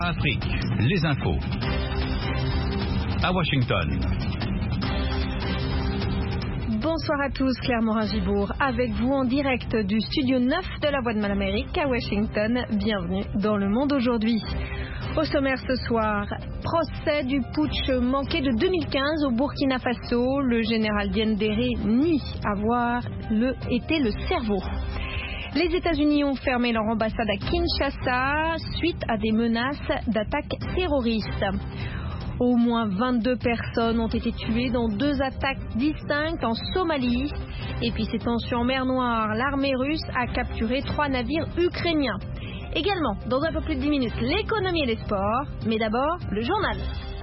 Afrique, les infos. À Washington. Bonsoir à tous, Claire Morin-Gibourg avec vous en direct du studio 9 de la Voix de l'Amérique à Washington. Bienvenue dans Le Monde aujourd'hui. Au sommaire ce soir, procès du putsch manqué de 2015 au Burkina Faso. Le général Diendéré nie avoir été le cerveau. Les États-Unis ont fermé leur ambassade à Kinshasa suite à des menaces d'attaques terroristes. Au moins 22 personnes ont été tuées dans 2 attaques distinctes en Somalie. Et puis ces tensions en mer Noire, l'armée russe a capturé 3 navires ukrainiens. Également, dans un peu plus de 10 minutes, l'économie et les sports. Mais d'abord, le journal.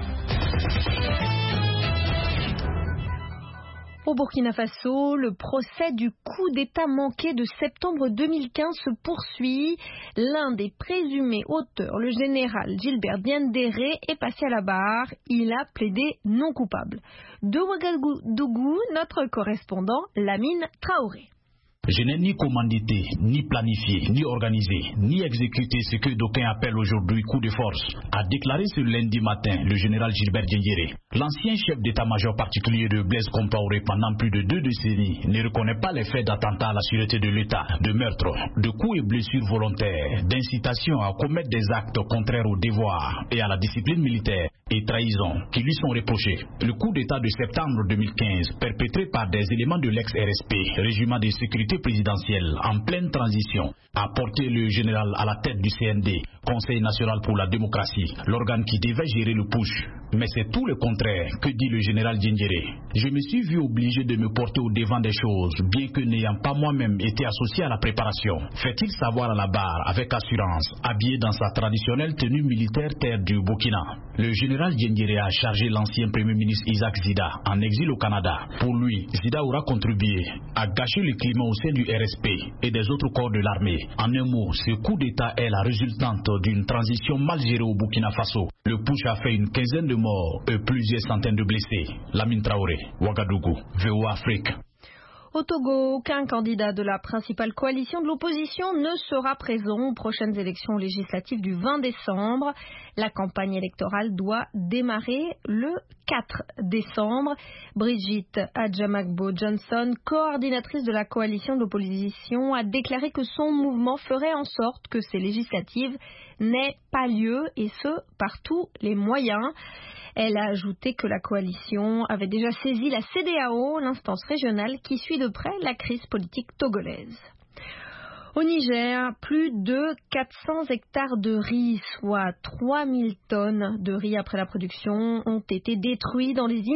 Au Burkina Faso, le procès du coup d'État manqué de septembre 2015 se poursuit. L'un des présumés auteurs, le général Gilbert Diendéré, est passé à la barre. Il a plaidé non coupable. De Ouagadougou, notre correspondant Lamine Traoré. Je n'ai ni commandité, ni planifié, ni organisé, ni exécuté ce que d'aucuns appellent aujourd'hui coup de force, a déclaré ce lundi matin le général Gilbert Diendéré. L'ancien chef d'état-major particulier de Blaise Compaoré pendant plus de 2 décennies ne reconnaît pas les faits d'attentat à la sûreté de l'État, de meurtre, de coups et blessures volontaires, d'incitation à commettre des actes contraires au devoir et à la discipline militaire et trahison qui lui sont reprochés. Le coup d'État de septembre 2015, perpétré par des éléments de l'ex-RSP, régiment de sécurité présidentielle en pleine transition, a porté le général à la tête du CND, Conseil national pour la démocratie, l'organe qui devait gérer le putsch. Mais c'est tout le contraire que dit le général Diendéré. Je me suis vu obligé de me porter au devant des choses, bien que n'ayant pas moi-même été associé à la préparation. Fait-il savoir à la barre avec assurance, habillé dans sa traditionnelle tenue militaire terre du Burkina. Le général Diendéré a chargé l'ancien premier ministre Isaac Zida, en exil au Canada. Pour lui, Zida aura contribué à gâcher le climat au sein du RSP et des autres corps de l'armée. En un mot, ce coup d'État est la résultante d'une transition mal gérée au Burkina Faso. Le putsch a fait une quinzaine de morts et plusieurs centaines de blessés. Lamine Traoré, Ouagadougou, VOA Afrique. Au Togo, aucun candidat de la principale coalition de l'opposition ne sera présent aux prochaines élections législatives du 20 décembre. La campagne électorale doit démarrer le 4 décembre. Brigitte Adjamagbo Johnson, coordinatrice de la coalition de l'opposition, a déclaré que son mouvement ferait en sorte que ces législatives n'aient pas lieu, et ce, par tous les moyens. Elle a ajouté que la coalition avait déjà saisi la CEDEAO, l'instance régionale qui suit de près la crise politique togolaise. Au Niger, plus de 400 hectares de riz, soit 3000 tonnes de riz après la production, ont été détruits dans les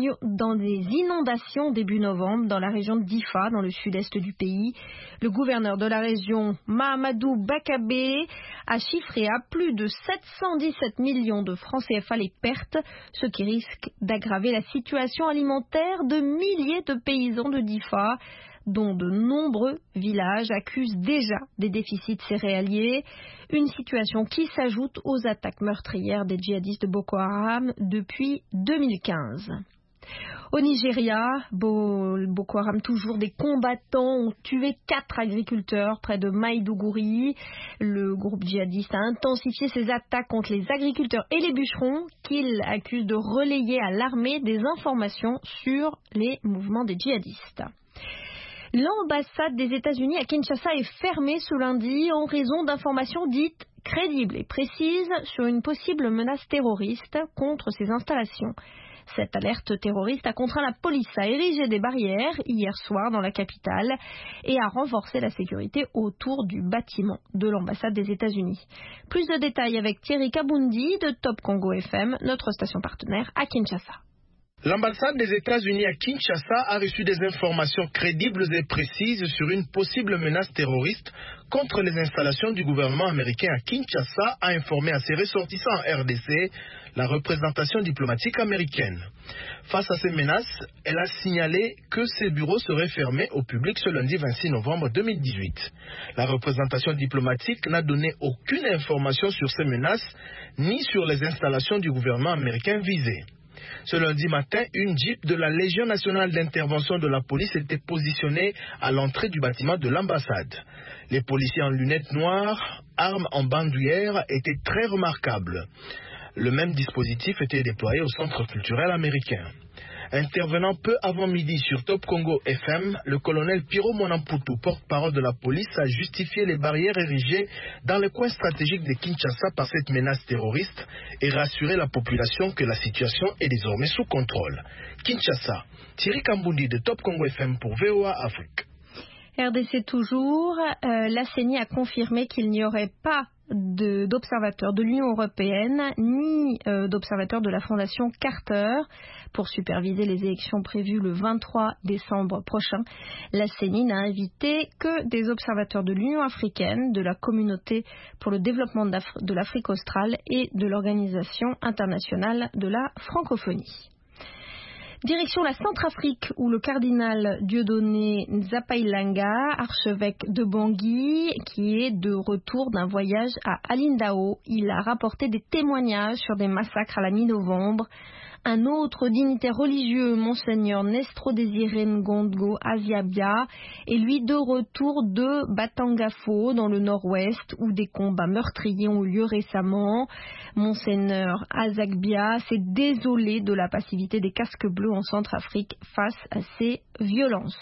inondations début novembre dans la région de Difa, dans le sud-est du pays. Le gouverneur de la région, Mahamadou Bakabé, a chiffré à plus de 717 millions de francs CFA les pertes, ce qui risque d'aggraver la situation alimentaire de milliers de paysans de Difa, dont de nombreux villages accusent déjà des déficits céréaliers, une situation qui s'ajoute aux attaques meurtrières des djihadistes de Boko Haram depuis 2015. Au Nigeria, Boko Haram, toujours des combattants, ont tué 4 agriculteurs près de Maïdougouri. Le groupe djihadiste a intensifié ses attaques contre les agriculteurs et les bûcherons qu'il accuse de relayer à l'armée des informations sur les mouvements des djihadistes. L'ambassade des États-Unis à Kinshasa est fermée ce lundi en raison d'informations dites crédibles et précises sur une possible menace terroriste contre ces installations. Cette alerte terroriste a contraint la police à ériger des barrières hier soir dans la capitale et à renforcer la sécurité autour du bâtiment de l'ambassade des États-Unis. Plus de détails avec Thierry Kabundi de Top Congo FM, notre station partenaire à Kinshasa. L'ambassade des États-Unis à Kinshasa a reçu des informations crédibles et précises sur une possible menace terroriste contre les installations du gouvernement américain à Kinshasa, a informé à ses ressortissants en RDC la représentation diplomatique américaine. Face à ces menaces, elle a signalé que ses bureaux seraient fermés au public ce lundi 26 novembre 2018. La représentation diplomatique n'a donné aucune information sur ces menaces ni sur les installations du gouvernement américain visées. Ce lundi matin, une Jeep de la Légion nationale d'intervention de la police était positionnée à l'entrée du bâtiment de l'ambassade. Les policiers en lunettes noires, armes en bandoulière étaient très remarquables. Le même dispositif était déployé au centre culturel américain. Intervenant peu avant midi sur Top Congo FM, le colonel Piro Monamputu, porte-parole de la police, a justifié les barrières érigées dans le coin stratégique de Kinshasa par cette menace terroriste et rassuré la population que la situation est désormais sous contrôle. Kinshasa, Thierry Kambundi de Top Congo FM pour VOA Afrique. RDC toujours, la CENI a confirmé qu'il n'y aurait pas d'observateurs de l'Union européenne ni d'observateurs de la Fondation Carter pour superviser les élections prévues le 23 décembre prochain. La CENI n'a invité que des observateurs de l'Union africaine, de la Communauté pour le développement de l'Afrique australe et de l'Organisation internationale de la francophonie. Direction la Centrafrique où le cardinal Dieudonné Nzapailanga, archevêque de Bangui, qui est de retour d'un voyage à Alindao, il a rapporté des témoignages sur des massacres à la mi-novembre. Un autre dignitaire religieux, Monseigneur Nestro Désiré Ngondgo Aziabia, est lui de retour de Batangafo dans le nord-ouest où des combats meurtriers ont eu lieu récemment. Monseigneur Azagbia s'est désolé de la passivité des casques bleus en Centrafrique face à ces violences.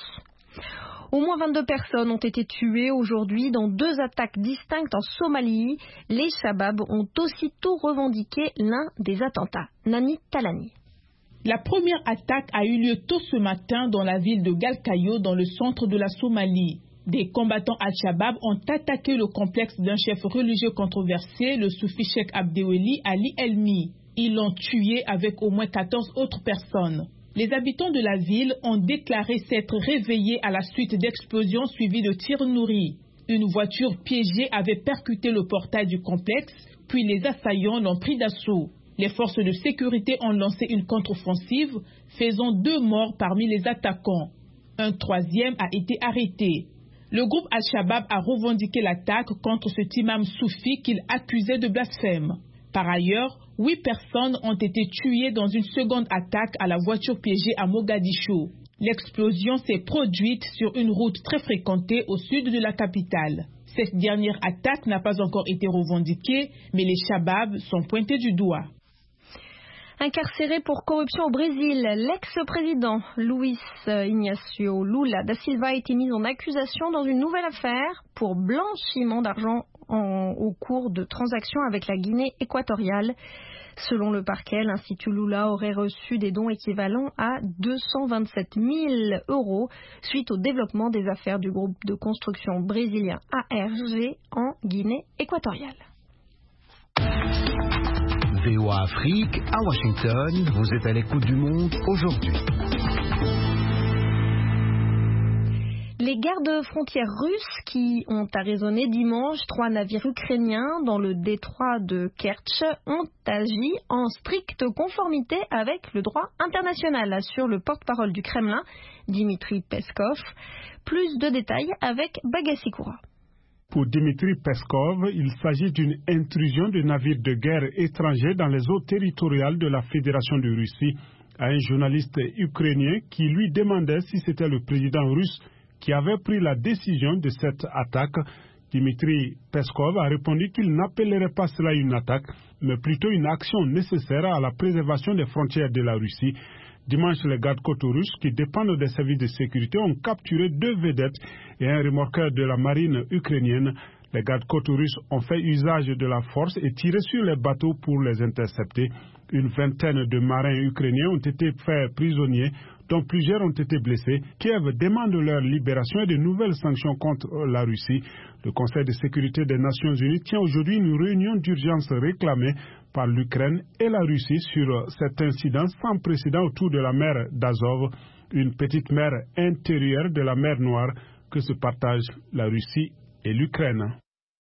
Au moins 22 personnes ont été tuées aujourd'hui dans 2 attaques distinctes en Somalie. Les Shabab ont aussitôt revendiqué l'un des attentats. Nani Talani. La première attaque a eu lieu tôt ce matin dans la ville de Galkayo, dans le centre de la Somalie. Des combattants Al-Shabaab ont attaqué le complexe d'un chef religieux controversé, le soufi Cheikh Abdeweli Ali Elmi. Ils l'ont tué avec au moins 14 autres personnes. Les habitants de la ville ont déclaré s'être réveillés à la suite d'explosions suivies de tirs nourris. Une voiture piégée avait percuté le portail du complexe, puis les assaillants l'ont pris d'assaut. Les forces de sécurité ont lancé une contre-offensive, faisant 2 morts parmi les attaquants. Un 3e a été arrêté. Le groupe Al-Shabaab a revendiqué l'attaque contre cet imam soufi qu'il accusait de blasphème. Par ailleurs, 8 personnes ont été tuées dans une seconde attaque à la voiture piégée à Mogadiscio. L'explosion s'est produite sur une route très fréquentée au sud de la capitale. Cette dernière attaque n'a pas encore été revendiquée, mais les Shabab sont pointés du doigt. Incarcéré pour corruption au Brésil, l'ex-président Luiz Inácio Lula da Silva a été mis en accusation dans une nouvelle affaire pour blanchiment d'argent au cours de transactions avec la Guinée équatoriale. Selon le parquet, l'Institut Lula aurait reçu des dons équivalents à 227 000 € suite au développement des affaires du groupe de construction brésilien ARG en Guinée équatoriale. VOA Afrique, à Washington, vous êtes à l'écoute du monde aujourd'hui. Les gardes-frontières russes qui ont arraisonné dimanche 3 navires ukrainiens dans le détroit de Kertch ont agi en stricte conformité avec le droit international, assure le porte-parole du Kremlin, Dmitry Peskov. Plus de détails avec Bagassi-Koura. Pour Dmitry Peskov, il s'agit d'une intrusion de navires de guerre étrangers dans les eaux territoriales de la Fédération de Russie à un journaliste ukrainien qui lui demandait si c'était le président russe qui avait pris la décision de cette attaque. Dmitry Peskov a répondu qu'il n'appellerait pas cela une attaque, mais plutôt une action nécessaire à la préservation des frontières de la Russie. Dimanche, les gardes-côtes russes qui dépendent des services de sécurité ont capturé 2 vedettes et un remorqueur de la marine ukrainienne. Les gardes-côtes russes ont fait usage de la force et tiré sur les bateaux pour les intercepter. Une vingtaine de marins ukrainiens ont été faits prisonniers, dont plusieurs ont été blessés. Kiev demande leur libération et de nouvelles sanctions contre la Russie. Le Conseil de sécurité des Nations Unies tient aujourd'hui une réunion d'urgence réclamée par l'Ukraine et la Russie sur cet incident sans précédent autour de la mer d'Azov, une petite mer intérieure de la mer Noire que se partagent la Russie et l'Ukraine.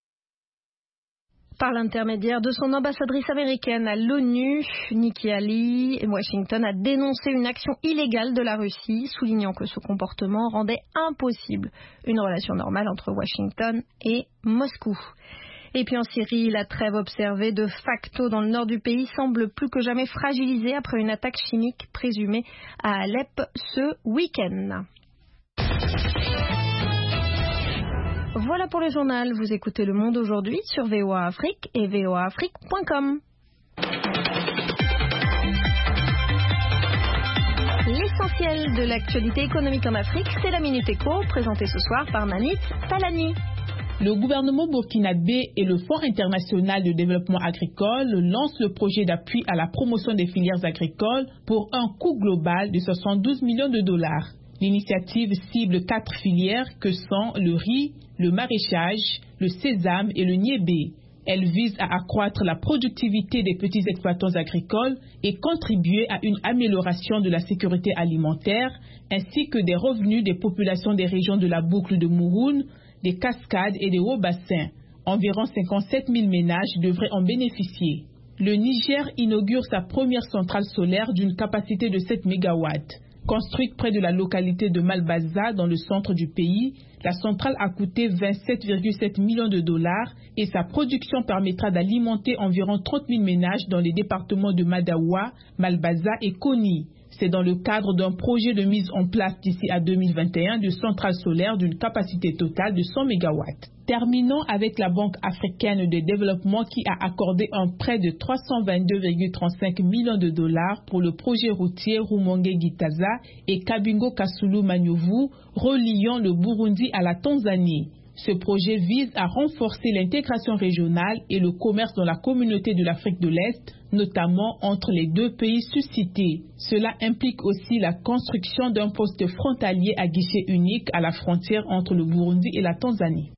Par l'intermédiaire de son ambassadrice américaine à l'ONU, Nikki Haley, Washington a dénoncé une action illégale de la Russie, soulignant que ce comportement rendait impossible une relation normale entre Washington et Moscou. Et puis en Syrie, la trêve observée de facto dans le nord du pays semble plus que jamais fragilisée après une attaque chimique présumée à Alep ce week-end. Voilà pour le journal. Vous écoutez Le Monde aujourd'hui sur VOA Afrique et voaafrique.com. L'essentiel de l'actualité économique en Afrique, c'est la Minute Éco, présentée ce soir par Nanit Talani. Le gouvernement burkinabé et le Fonds international de développement agricole lancent le projet d'appui à la promotion des filières agricoles pour un coût global de 72 millions de dollars. L'initiative cible 4 filières que sont le riz, le maraîchage, le sésame et le niébé. Elle vise à accroître la productivité des petits exploitants agricoles et contribuer à une amélioration de la sécurité alimentaire ainsi que des revenus des populations des régions de la boucle de Mouroune, des cascades et des hauts bassins. Environ 57 000 ménages devraient en bénéficier. Le Niger inaugure sa première centrale solaire d'une capacité de 7 MW. Construite près de la localité de Malbaza dans le centre du pays, la centrale a coûté 27,7 millions de dollars et sa production permettra d'alimenter environ 30 000 ménages dans les départements de Madawa, Malbaza et Koni. C'est dans le cadre d'un projet de mise en place d'ici à 2021 de centrales solaires d'une capacité totale de 100 MW. Terminons avec la Banque africaine de développement qui a accordé un prêt de 322,35 millions de dollars pour le projet routier Rumonge-Gitaza et Kabingo-Kasulu-Manyovu reliant le Burundi à la Tanzanie. Ce projet vise à renforcer l'intégration régionale et le commerce dans la communauté de l'Afrique de l'Est, notamment entre les deux pays suscités. Cela implique aussi la construction d'un poste frontalier à guichet unique à la frontière entre le Burundi et la Tanzanie.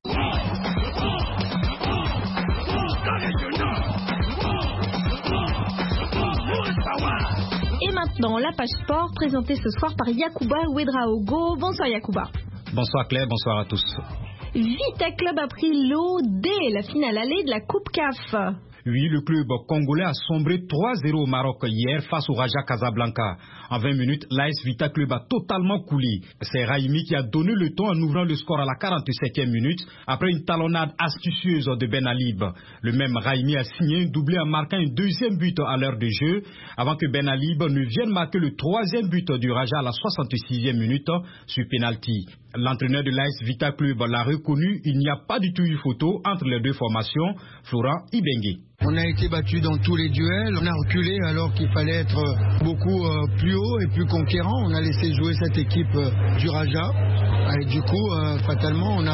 Et maintenant, la page sport présentée ce soir par Yacouba Ouedraogo. Bonsoir Yacouba. Bonsoir Claire, bonsoir à tous. Vita Club a pris l'eau dès la finale allée de la Coupe CAF. Oui, le club congolais a sombré 3-0 au Maroc hier face au Raja Casablanca. En 20 minutes, l'AS Vita Club a totalement coulé. C'est Raimi qui a donné le ton en ouvrant le score à la 47e minute après une talonnade astucieuse de Ben Alib. Le même Raimi a signé un doublé en marquant un deuxième but à l'heure de jeu avant que Ben Alib ne vienne marquer le troisième but du Raja à la 66e minute sur penalty. L'entraîneur de l'AS Vita Club l'a reconnu, il n'y a pas du tout eu photo entre les deux formations, Florent Ibengue. On a été battu dans tous les duels, on a reculé alors qu'il fallait être beaucoup plus haut et plus conquérant. On a laissé jouer cette équipe du Raja et du coup, fatalement, on a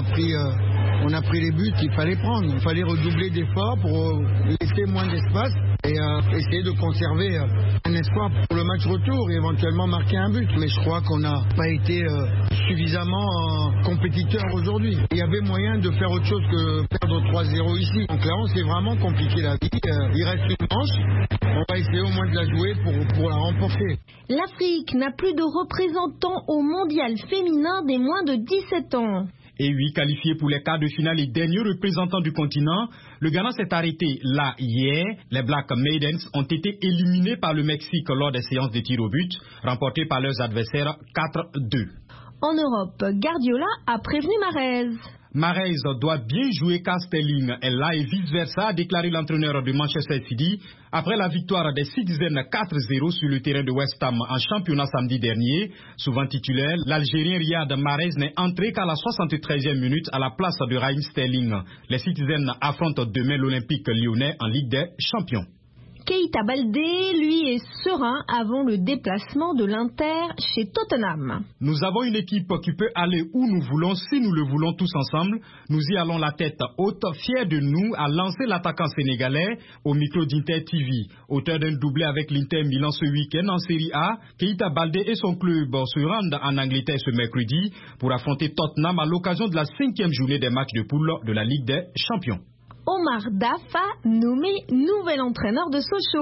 pris les buts qu'il fallait prendre. Il fallait redoubler d'efforts pour laisser moins d'espace et essayer de conserver un espoir pour le match retour et éventuellement marquer un but. Mais je crois qu'on n'a pas été suffisamment compétiteur aujourd'hui. Il y avait moyen de faire autre chose que perdre 3-0 ici. Donc là, on s'est vraiment compliqué la vie. Il reste une manche. On va essayer au moins de la jouer pour la remporter. L'Afrique n'a plus de représentants au mondial féminin des moins de 17 ans. Et oui, qualifié pour les quarts de finale et dernier représentant du continent, le Ghana s'est arrêté là hier. Les Black Maidens ont été éliminés par le Mexique lors des séances de tir au but, remportées par leurs adversaires 4-2. En Europe, Guardiola a prévenu Mahrez. Mahrez doit bien jouer Castelling, elle là et vice-versa, a déclaré l'entraîneur de Manchester City après la victoire des Citizens 4-0 sur le terrain de West Ham en championnat samedi dernier. Souvent titulaire, l'Algérien Riyad Mahrez n'est entré qu'à la 73e minute à la place de Raheem Sterling. Les Citizens affrontent demain l'Olympique lyonnais en Ligue des Champions. Keita Baldé, lui, est serein avant le déplacement de l'Inter chez Tottenham. Nous avons une équipe qui peut aller où nous voulons, si nous le voulons tous ensemble. Nous y allons la tête haute, fiers de nous, à lancer l'attaquant sénégalais au micro d'Inter TV. Auteur d'un doublé avec l'Inter Milan ce week-end en Série A, Keita Baldé et son club se rendent en Angleterre ce mercredi pour affronter Tottenham à l'occasion de la 5e journée des matchs de poule de la Ligue des Champions. Omar Dafa, nommé nouvel entraîneur de Sochaux.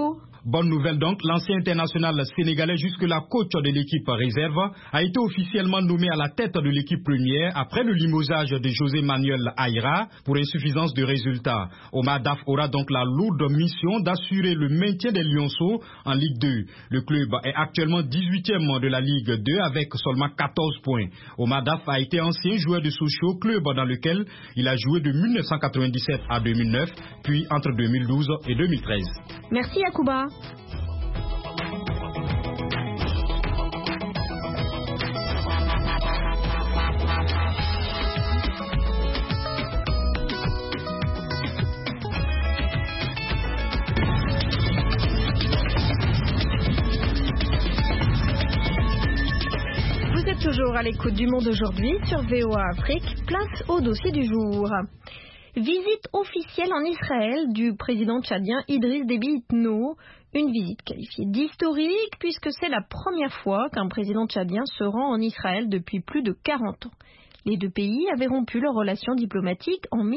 Bonne nouvelle donc, l'ancien international sénégalais, jusque-là coach de l'équipe réserve, a été officiellement nommé à la tête de l'équipe première après le limogeage de José Manuel Aïra pour insuffisance de résultats. Omar Daf aura donc la lourde mission d'assurer le maintien des Lionceaux en Ligue 2. Le club est actuellement 18e de la Ligue 2 avec seulement 14 points. Omar Daf a été ancien joueur de Sochaux, club dans lequel il a joué de 1997 à 2009, puis entre 2012 et 2013. Merci Yacouba. Toujours à l'écoute du Monde aujourd'hui sur VOA Afrique, place au dossier du jour. Visite officielle en Israël du président tchadien Idriss Déby Itno, une visite qualifiée d'historique puisque c'est la première fois qu'un président tchadien se rend en Israël depuis plus de 40 ans. Les deux pays avaient rompu leurs relations diplomatiques en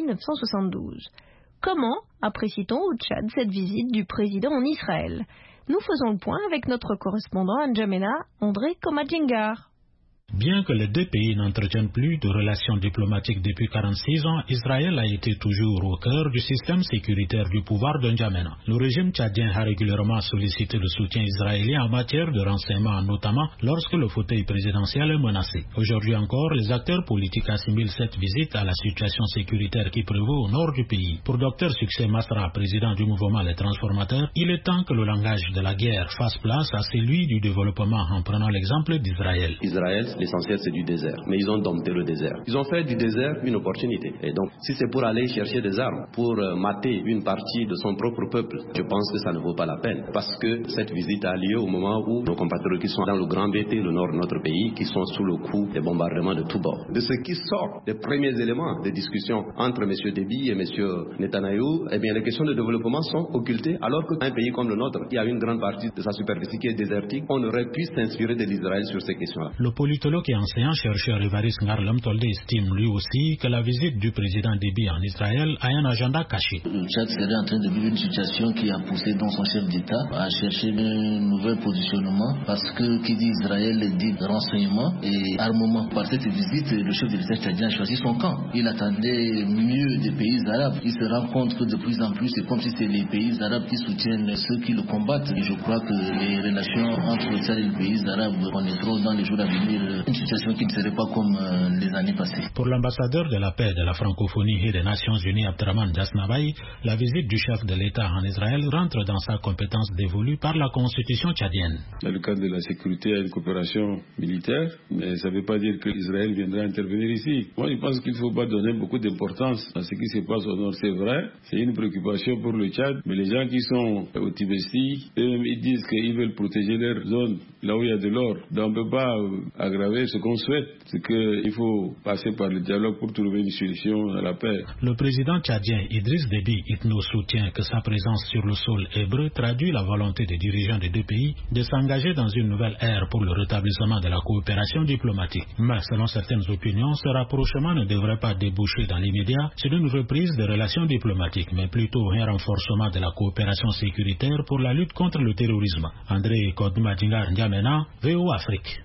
1972. Comment apprécie-t-on au Tchad cette visite du président en Israël? Nous faisons le point avec notre correspondant à N'Djamena, André Komadjengar. Bien que les deux pays n'entretiennent plus de relations diplomatiques depuis 46 ans, Israël a été toujours au cœur du système sécuritaire du pouvoir de N'Djamena. Le régime tchadien a régulièrement sollicité le soutien israélien en matière de renseignement, notamment lorsque le fauteuil présidentiel est menacé. Aujourd'hui encore, les acteurs politiques assimilent cette visite à la situation sécuritaire qui prévaut au nord du pays. Pour Dr Succès Masra, président du mouvement Les Transformateurs, il est temps que le langage de la guerre fasse place à celui du développement en prenant l'exemple d'Israël. L'essentiel, c'est du désert. Mais ils ont dompté le désert. Ils ont fait du désert une opportunité. Et donc, si c'est pour aller chercher des armes, pour mater une partie de son propre peuple, je pense que ça ne vaut pas la peine. Parce que cette visite a lieu au moment où nos compatriotes qui sont dans le grand BT, le nord de notre pays, qui sont sous le coup des bombardements de tous bords. De ce qui sort des premiers éléments de discussion entre M. Déby et M. Netanyahou, eh bien, les questions de développement sont occultées, alors qu'un pays comme le nôtre, qui a une grande partie de sa superficie qui est désertique, on aurait pu s'inspirer de l'Israël sur ces questions-là. Le politologue et enseignant-chercheur Évariste Ngarlem Tolde estime lui aussi que la visite du président Déby en Israël a un agenda caché. Le Tchad serait en train de vivre une situation qui a poussé donc son chef d'État à chercher un nouvel positionnement parce que qui dit Israël dit renseignement et armement. Par cette visite, le chef de l'État tchadien a choisi son camp. Il attendait mieux des pays arabes. Il se rend compte que de plus en plus, c'est comme si c'est les pays arabes qui soutiennent ceux qui le combattent. Et je crois que les relations entre le Tchad et les pays arabes connaîtront dans les jours à venir une situation qui ne serait pas comme les années passées. Pour l'ambassadeur de la paix, de la francophonie et des Nations Unies, Abdraman Jasnabaï, la visite du chef de l'État en Israël rentre dans sa compétence dévolue par la constitution tchadienne. Dans le cadre de la sécurité, il y a une coopération militaire, mais ça ne veut pas dire que Israël viendra intervenir ici. Moi, je pense qu'il ne faut pas donner beaucoup d'importance à ce qui se passe au nord. C'est vrai, c'est une préoccupation pour le Tchad, mais les gens qui sont au Tibesti, eux-mêmes, ils disent qu'ils veulent protéger leur zone, là où il y a de l'or. Donc, on ne peut pas aggraver ce qu'on souhaite, c'est qu'il faut passer par le dialogue pour trouver une solution à la paix. Le président tchadien Idriss Déby Itno soutient que sa présence sur le sol hébreu traduit la volonté des dirigeants des deux pays de s'engager dans une nouvelle ère pour le rétablissement de la coopération diplomatique. Mais selon certaines opinions, ce rapprochement ne devrait pas déboucher dans l'immédiat sur une reprise des relations diplomatiques, mais plutôt un renforcement de la coopération sécuritaire pour la lutte contre le terrorisme. André Kodmadingar N'Djamena, VOA Afrique.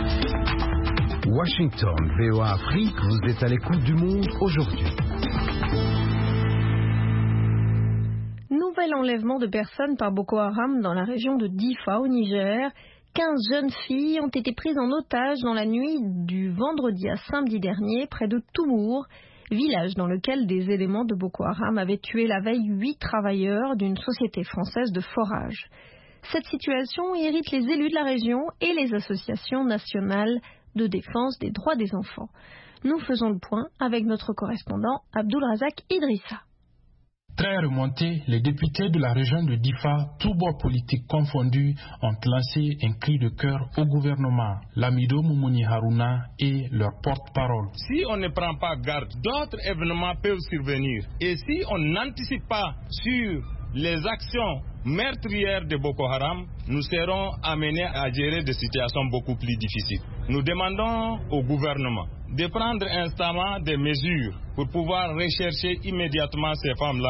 Washington, VOA Afrique, vous êtes à l'écoute du Monde aujourd'hui. Nouvel enlèvement de personnes par Boko Haram dans la région de Difa au Niger. 15 jeunes filles ont été prises en otage dans la nuit du vendredi à samedi dernier près de Toumour, village dans lequel des éléments de Boko Haram avaient tué la veille 8 travailleurs d'une société française de forage. Cette situation irrite les élus de la région et les associations nationales de défense des droits des enfants. Nous faisons le point avec notre correspondant Abdulrazak Idrissa. Très remontés, les députés de la région de Difa, tous bords politiques confondus, ont lancé un cri de cœur au gouvernement, Lamido Moumouni Harouna et leur porte-parole. Si on ne prend pas garde, d'autres événements peuvent survenir. Et si on n'anticipe pas sur les actions meurtrières de Boko Haram, nous serons amenés à gérer des situations beaucoup plus difficiles. Nous demandons au gouvernement de prendre instamment des mesures pour pouvoir rechercher immédiatement ces femmes-là,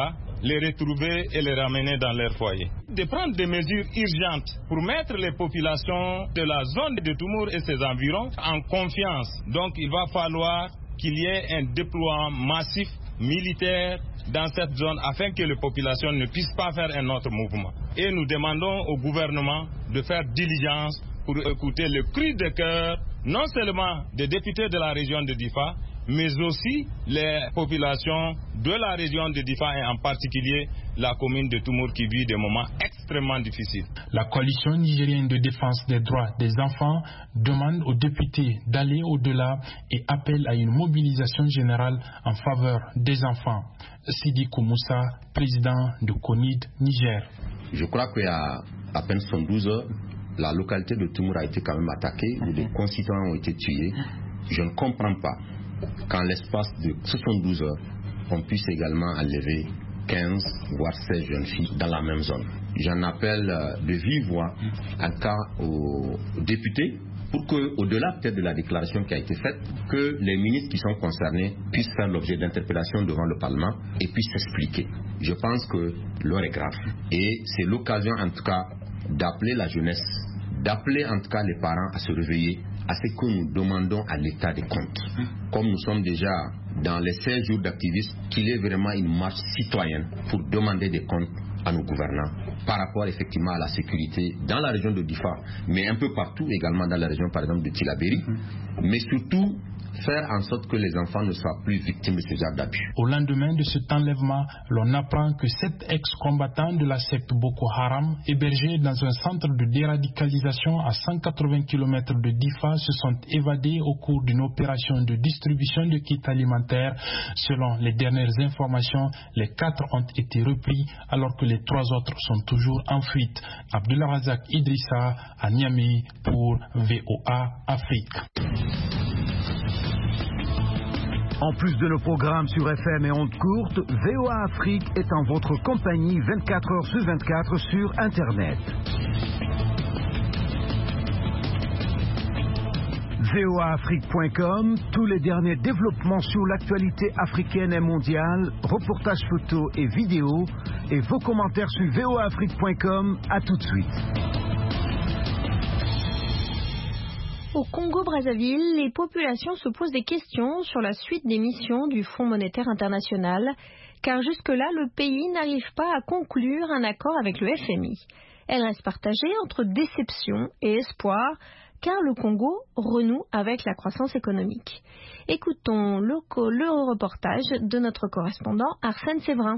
les retrouver et les ramener dans leur foyer. De prendre des mesures urgentes pour mettre les populations de la zone de Toumour et ses environs en confiance. Donc il va falloir qu'il y ait un déploiement massif militaire dans cette zone afin que les populations ne puissent pas faire un autre mouvement. Et nous demandons au gouvernement de faire diligence pour écouter le cri de cœur, non seulement des députés de la région de Difa, mais aussi les populations de la région de Difa et en particulier la commune de Toumour qui vit des moments extrêmement difficiles. La coalition nigérienne de défense des droits des enfants demande aux députés d'aller au-delà et appelle à une mobilisation générale en faveur des enfants. Sidi Koumoussa, président de CONID Niger. Je crois qu'il y a à peine 72 heures, la localité de Toumour a été quand même attaquée, où des concitoyens ont été tués. Je ne comprends pas qu'en l'espace de 72 heures, on puisse également enlever 15 voire 16 jeunes filles dans la même zone. J'en appelle de vive voix en cas aux députés pour qu'au-delà peut-être de la déclaration qui a été faite, que les ministres qui sont concernés puissent faire l'objet d'interpellations devant le Parlement et puissent s'expliquer. Je pense que l'heure est grave. Et c'est l'occasion en tout cas d'appeler la jeunesse, d'appeler en tout cas les parents à se réveiller à ce que nous demandons à l'État des comptes. Comme nous sommes déjà dans les 16 jours d'activisme, qu'il y ait vraiment une marche citoyenne pour demander des comptes à nos gouvernants par rapport effectivement à la sécurité dans la région de Difa, mais un peu partout également dans la région par exemple de Tillabéri, mais surtout faire en sorte que les enfants ne soient plus victimes de ce genre d'abus. Au lendemain de cet enlèvement, l'on apprend que 7 ex-combattants de la secte Boko Haram, hébergés dans un centre de déradicalisation à 180 km de Difa, se sont évadés au cours d'une opération de distribution de kits alimentaires. Selon les dernières informations, les 4 ont été repris alors que les 3 autres sont toujours en fuite. Abdullah Razak Idrissa à Niamey pour VOA Afrique. En plus de nos programmes sur FM et ondes courtes, VOA Afrique est en votre compagnie 24 heures sur 24 sur Internet. voaafrique.com, tous les derniers développements sur l'actualité africaine et mondiale, reportages photos et vidéos, et vos commentaires sur voaafrique.com. À tout de suite. Au Congo-Brazzaville, les populations se posent des questions sur la suite des missions du Fonds monétaire international, car jusque-là, le pays n'arrive pas à conclure un accord avec le FMI. Elle reste partagée entre déception et espoir, car le Congo renoue avec la croissance économique. Écoutons le reportage de notre correspondant Arsène Séverin.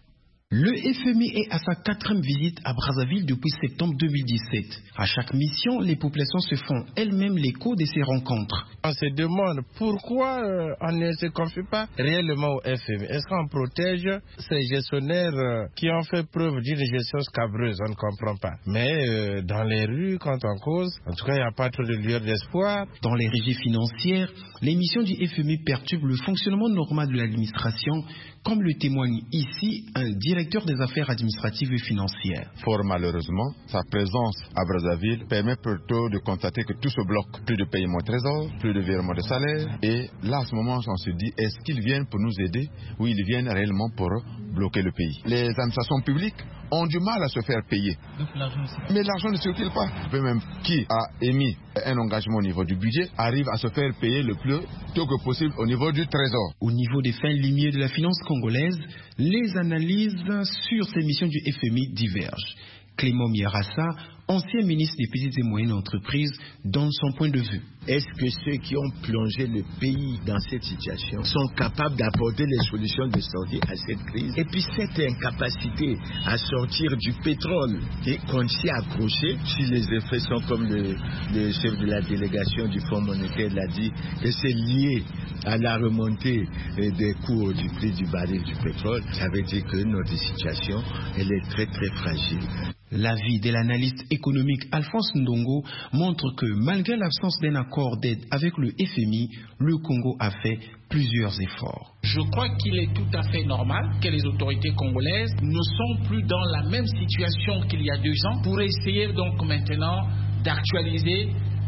Le FMI est à sa 4e visite à Brazzaville depuis septembre 2017. À chaque mission, les populations se font elles-mêmes l'écho de ces rencontres. On se demande pourquoi on ne se confie pas réellement au FMI. Est-ce qu'on protège ces gestionnaires qui ont fait preuve d'une gestion scabreuse? On ne comprend pas. Mais dans les rues, quand on cause, en tout cas, il n'y a pas trop de lueur d'espoir. Dans les régies financières, les missions du FMI perturbent le fonctionnement normal de l'administration, comme le témoigne ici un directeur des affaires administratives et financières. Fort malheureusement, sa présence à Brazzaville permet plutôt de constater que tout se bloque. Plus de paiement au trésor, plus de virement de salaire. Et là, à ce moment, on se dit, est-ce qu'ils viennent pour nous aider ou ils viennent réellement pour bloquer le pays? Les administrations publiques ont du mal à se faire payer. Mais l'argent ne circule pas. Même qui a émis un engagement au niveau du budget arrive à se faire payer le plus tôt que possible au niveau du trésor. Au niveau des fins limiers de la finance congolaise, les analyses sur ces missions du FMI divergent. Clément Miarassa, ancien ministre des petites et moyennes entreprises, donne son point de vue. Est-ce que ceux qui ont plongé le pays dans cette situation sont capables d'apporter les solutions de sortie à cette crise? Et puis cette incapacité à sortir du pétrole qu'on s'y a accroché, si les effets sont comme le chef de la délégation du Fonds monétaire l'a dit, et c'est lié à la remontée des cours du prix du baril du pétrole, ça veut dire que notre situation, elle est très très fragile. L'avis de l'analyste économique Alphonse Ndongo montre que malgré l'absence d'un accord d'aide avec le FMI, le Congo a fait plusieurs efforts. Je crois qu'il est tout à fait normal que les autorités congolaises ne sont plus dans la même situation qu'il y a 2 ans pour essayer donc maintenant d'actualiser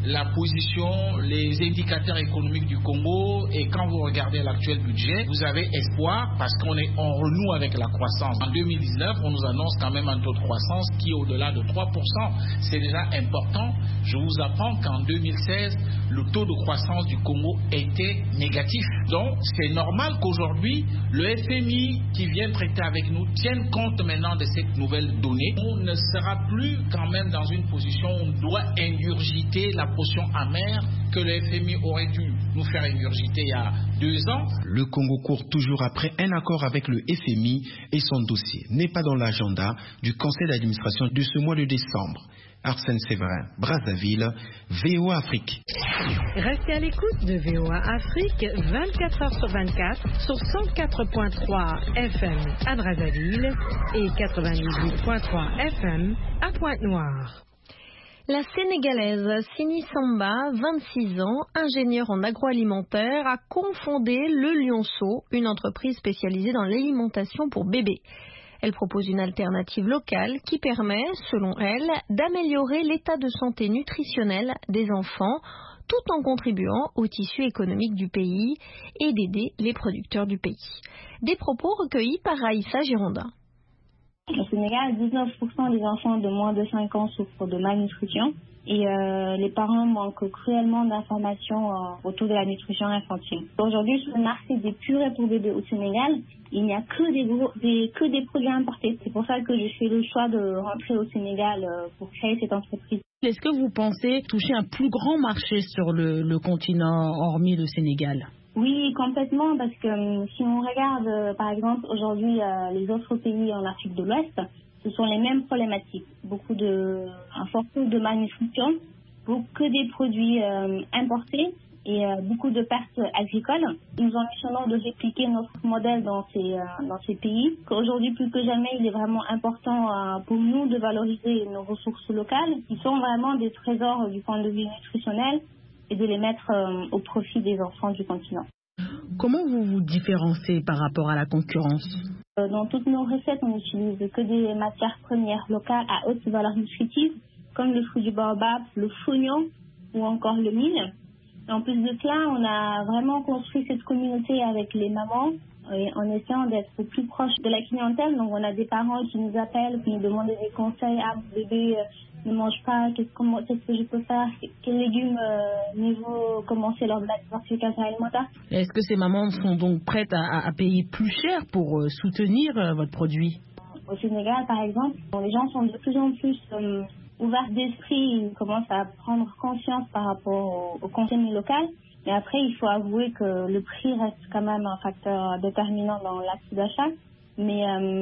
la position, les indicateurs économiques du Congo, et quand vous regardez l'actuel budget, vous avez espoir parce qu'on renoue avec la croissance. En 2019, on nous annonce quand même un taux de croissance qui est au-delà de 3%. C'est déjà important. Je vous apprends qu'en 2016, le taux de croissance du Congo était négatif. Donc, c'est normal qu'aujourd'hui, le FMI qui vient traiter avec nous tienne compte maintenant de cette nouvelle donnée. On ne sera plus quand même dans une position où on doit ingurgiter la potion amère que le FMI aurait dû nous faire ingurgiter il y a 2 ans. Le Congo court toujours après un accord avec le FMI et son dossier n'est pas dans l'agenda du conseil d'administration de ce mois de décembre. Arsène Séverin, Brazzaville, VOA Afrique. Restez à l'écoute de VOA Afrique 24 heures sur 24 sur 104.3 FM à Brazzaville et 98.3 FM à Pointe-Noire. La Sénégalaise Sini Samba, 26 ans, ingénieure en agroalimentaire, a cofondé Le Lionceau, une entreprise spécialisée dans l'alimentation pour bébés. Elle propose une alternative locale qui permet, selon elle, d'améliorer l'état de santé nutritionnel des enfants tout en contribuant au tissu économique du pays et d'aider les producteurs du pays. Des propos recueillis par Raïssa Gironda. Au Sénégal, 19% des enfants de moins de 5 ans souffrent de malnutrition et les parents manquent cruellement d'informations autour de la nutrition infantile. Aujourd'hui, sur le marché des purées pour bébés au Sénégal, il n'y a que des produits importés. C'est pour ça que j'ai fait le choix de rentrer au Sénégal pour créer cette entreprise. Est-ce que vous pensez toucher un plus grand marché sur le continent, hormis le Sénégal ? Oui, complètement, parce que si on regarde, par exemple, aujourd'hui, les autres pays en Afrique de l'Ouest, ce sont les mêmes problématiques. Un fort taux de malnutrition, que des produits importés et beaucoup de pertes agricoles. Nous ambitionnons de répliquer notre modèle dans ces pays. Aujourd'hui, plus que jamais, il est vraiment important pour nous de valoriser nos ressources locales, qui sont vraiment des trésors du point de vue nutritionnel, et de les mettre au profit des enfants du continent. Comment vous vous différenciez par rapport à la concurrence ? Dans toutes nos recettes, on n'utilise que des matières premières locales à haute valeur nutritive, comme le fruit du baobab, le fognon ou encore le mil. Et en plus de cela, on a vraiment construit cette communauté avec les mamans en essayant d'être au plus proche de la clientèle. Donc on a des parents qui nous appellent, qui nous demandent des conseils. Ah, mon bébé ne mange pas, qu'est-ce que je peux faire, quels légumes niveau commencer leur diversification alimentaire. Est-ce que ces mamans sont donc prêtes à payer plus cher pour soutenir votre produit ? Au Sénégal, par exemple, les gens sont de plus en plus ouverts d'esprit, ils commencent à prendre conscience par rapport au contenu local. Mais après, il faut avouer que le prix reste quand même un facteur déterminant dans l'acte d'achat. Mais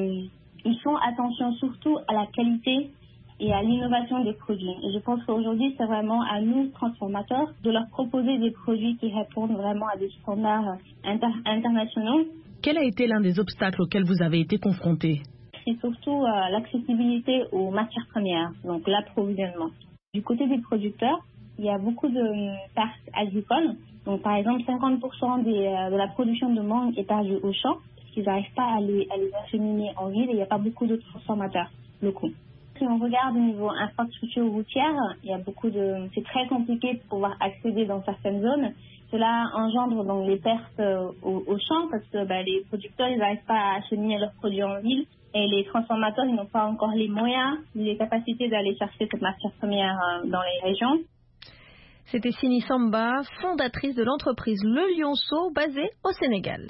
ils font attention surtout à la qualité et à l'innovation des produits. Et je pense qu'aujourd'hui, c'est vraiment à nous, transformateurs, de leur proposer des produits qui répondent vraiment à des standards internationaux. Quel a été l'un des obstacles auxquels vous avez été confrontés ? C'est surtout l'accessibilité aux matières premières, donc l'approvisionnement. Du côté des producteurs, il y a beaucoup de pertes agricoles. Donc, par exemple, 50% de la production de mangue est perdue au champ, parce qu'ils n'arrivent pas à les acheminer en ville et il n'y a pas beaucoup de transformateurs locaux. Si on regarde au niveau infrastructure routière, c'est très compliqué de pouvoir accéder dans certaines zones. Cela engendre donc les pertes au champ parce que les producteurs ils n'arrivent pas à acheminer leurs produits en ville et les transformateurs ils n'ont pas encore les moyens, les capacités d'aller chercher cette matière première dans les régions. C'était Sini Samba, fondatrice de l'entreprise Le Lionceau, basée au Sénégal.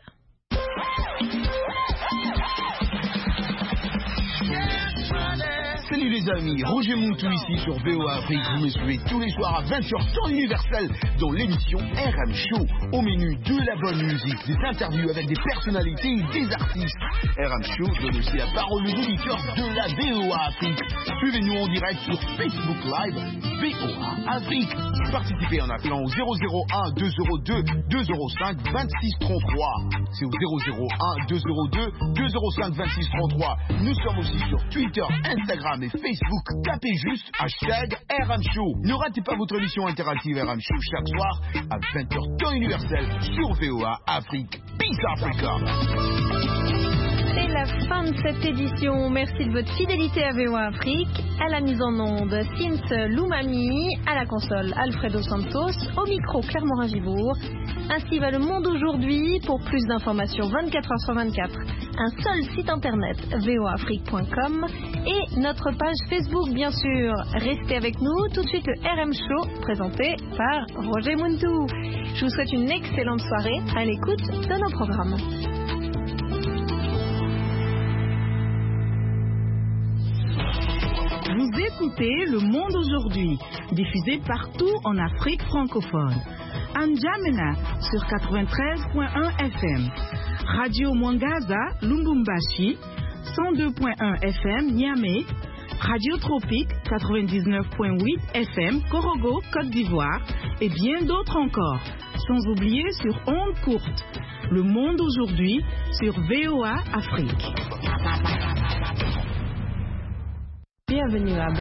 Salut les amis, Roger Moutou ici sur VOA Afrique. Vous me suivez tous les soirs à 20h temps universel dans l'émission RM Show. Au menu de la bonne musique, des interviews avec des personnalités et des artistes. RM Show donne aussi la parole aux auditeurs de la VOA Afrique. Suivez-nous en direct sur Facebook Live VOA Afrique. Participez en appelant au 001 202 205 26 33. C'est au 001 202 205 26 33. Nous sommes aussi sur Twitter, Instagram et Facebook. Tapez juste hashtag RM Show. Ne ratez pas votre émission interactive RM Show chaque soir à 20h temps universel sur VOA Afrique. Peace Africa. la fin de cette édition. Merci de votre fidélité à VOA Afrique. À la mise en onde, Sins Loumami. À la console, Alfredo Santos. Au micro, Claire Morin-Gibourg. Ainsi va le monde aujourd'hui. Pour plus d'informations 24h/24, un seul site internet, voaafrique.com, et notre page Facebook, bien sûr. Restez avec nous. Tout de suite, le RM Show, présenté par Roger Muntou. Je vous souhaite une excellente soirée à l'écoute de nos programmes. Vous écoutez Le Monde aujourd'hui, diffusé partout en Afrique francophone. À N'Djamena sur 93.1 FM. Radio Mwangaza, Lubumbashi, 102.1 FM, Niamey. Radio Tropique, 99.8 FM, Korogo, Côte d'Ivoire. Et bien d'autres encore. Sans oublier sur ondes courtes. Le Monde aujourd'hui sur VOA Afrique. Bienvenue à